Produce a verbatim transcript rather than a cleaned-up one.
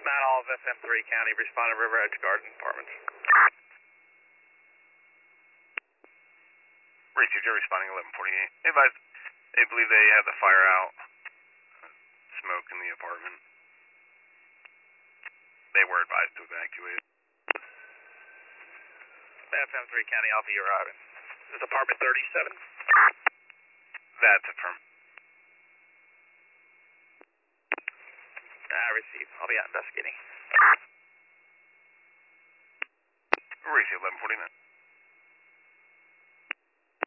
Not all of F M three County, responded River Edge Garden Apartments. Received, you're responding eleven forty-eight. They advised, they believe they had the fire out, smoke in the apartment. They were advised to evacuate. F M three County, Alpha, you're out. This is apartment thirty-seven. That's affirmed. I received. I'll be out investigating. Received eleven forty-nine.